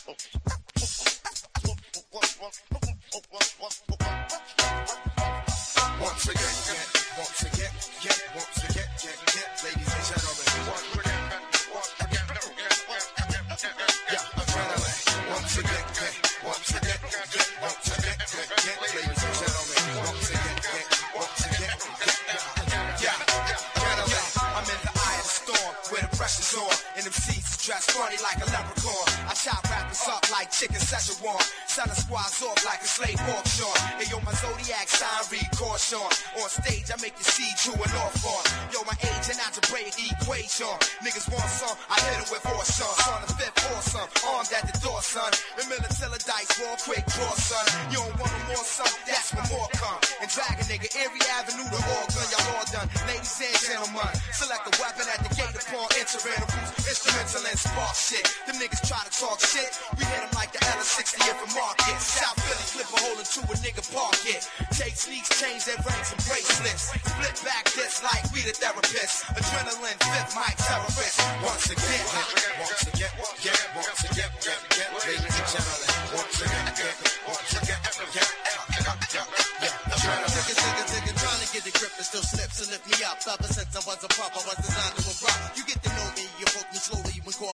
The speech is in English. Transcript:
ladies and gentlemen. I'm in the eye of the storm where the pressure's on, and them seats dressed funny like a leprechaun. I chop rappers up like chicken Szechuan, selling squads off like a slave auction. Hey yo, my zodiac sign read caution. On stage I make you see true and off on. Yo, my age and algebraic equation. Niggas want some, I hit it with force on the fifth awesome, armed at the door, son. The military dice roll quick draw, son. You don't want no more, son, that's when more come. And drag a nigga Erie Avenue to Oregon, y'all all done. Ladies and gentlemen, select a weapon at the gate upon entering the booth. Instrumental and spark shit. Them niggas try to talk shit, we hit them like the L60 if a market. South Philly flip a hole into a nigga park it. Take sneaks, change their rings and bracelets. Split back this like we the therapists. Adrenaline, fifth mic terrorist. Once again, ladies and gentlemen. Once again, Niggas trying to get the grip and still slip, so lift me up. Ever since I was a pup, I was designed to